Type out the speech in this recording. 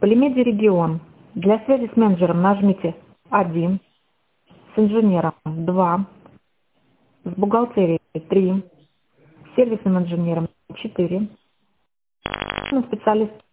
Полимедиа регион. Для связи с менеджером нажмите 1, с инженером 2, с бухгалтерией 3, с сервисным инженером 4, специалист